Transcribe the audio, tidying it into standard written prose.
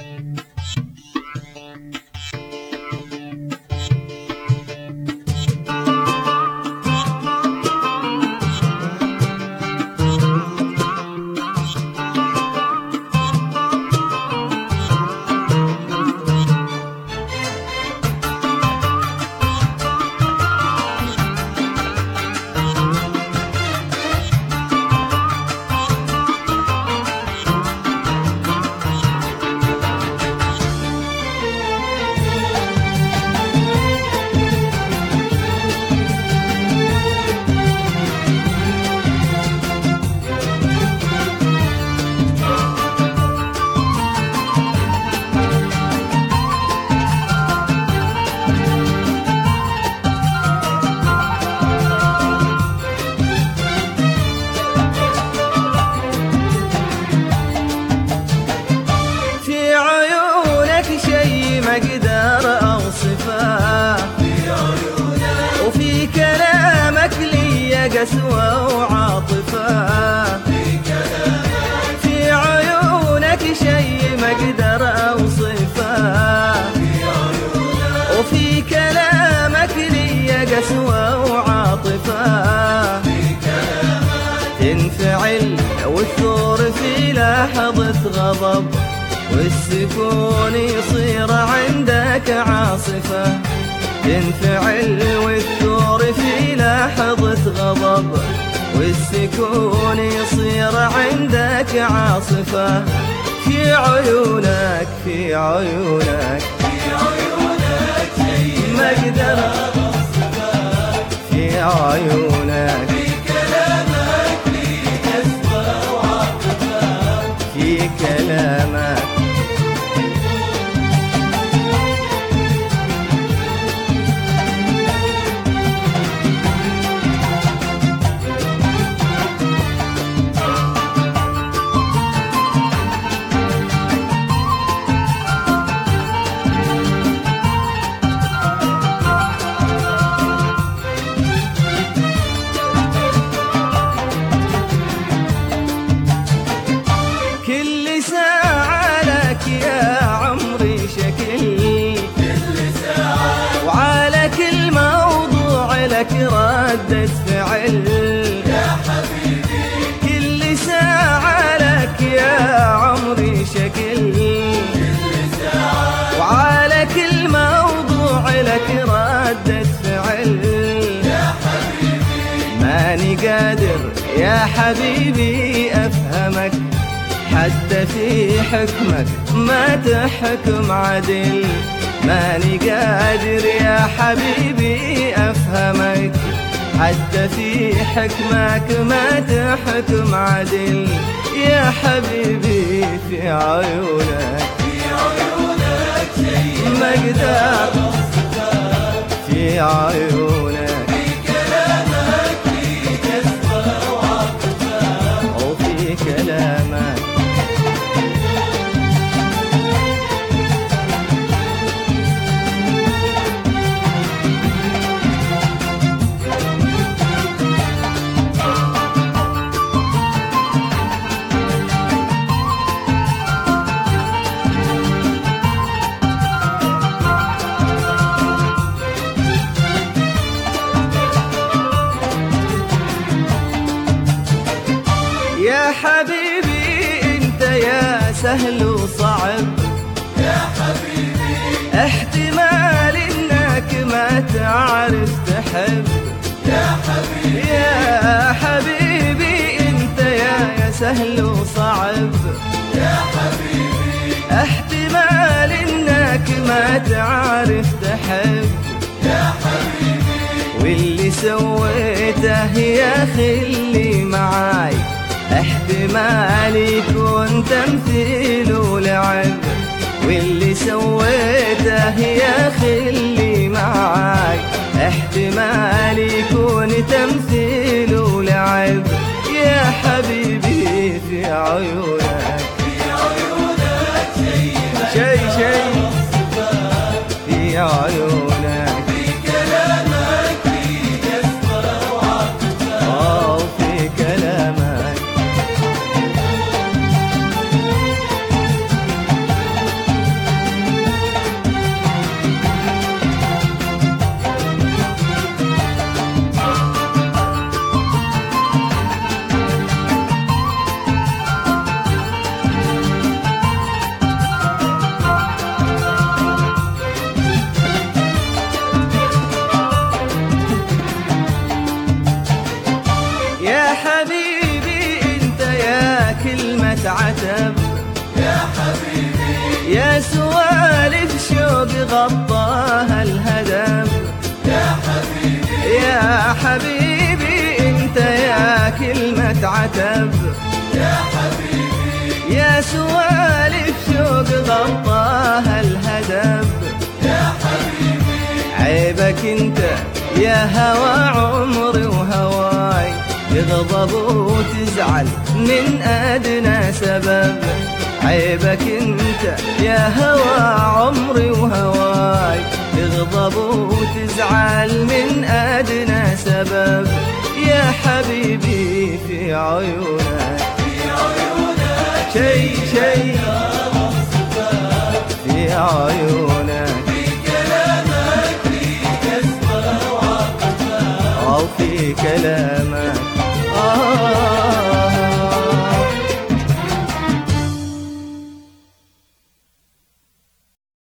ما اقدر اوصفه، وفي كلامك لي قسوة وعاطفة، في عيونك شي ما اقدر اوصفه، وفي كلامك لي قسوة وعاطفة، تنفعل وتثور في لحظة غضب، والسكون يصير عندك عاصفة، تنفعل وتثور في لحظة غضب، والسكون يصير عندك عاصفة، في عيونك في عيونك في عيونك شيء ما اقدر اوصفه، في عيونك في كلامك لي قسوة وعاطفة، في كلامك لك ردة فعل يا حبيبي، كل ساعة لك يا عمري شكل، كل ساعة وعلى كل موضوع لك ردة فعل يا حبيبي، ماني قادر يا حبيبي أفهمك، حتى في حكمك ما تحكم عدل، ماني قادر يا حبيبي أفهمك، حتى في حكمك ما تحكم عدل، يا حبيبي في عيونك في عيونك شيء ما اقدر اوصفه، في عيونك في كلامك لي قسوة وعاطفة، وفي كلامك يا حبيبي انت يا سهل وصعب، يا حبيبي احتمال انك ما تعرف تحب، يا حبيبي يا حبيبي انت يا سهل وصعب، يا حبيبي احتمال انك ما تعرف تحب، يا حبيبي، واللي سويته يا خلي معاي، احتمال يكون تمثيل ولعب، واللي سويته يا خلي معاي، احتمال يكون تمثيل ولعب، يا حبيبي في عيونك في عيونك شيء ما اوصفه، في عيونك في كلامك لي قسوة وعاطفة، في كلامك يا سوالف شوق غطاها الهدم. يا حبيبي يا حبيبي انت يا كلمة عتب. يا حبيبي يا سوالف شوق غطاها الهدم. يا حبيبي عيبك انت يا هوى عمري وهواي، تغضب وتزعل من أدنى سبب. عيبك انت يا هوى عمري وهواي، تغضب وتزعل من أدنى سبب. يا حبيبي في عيونك شي شي، في عيونك أو في كلامك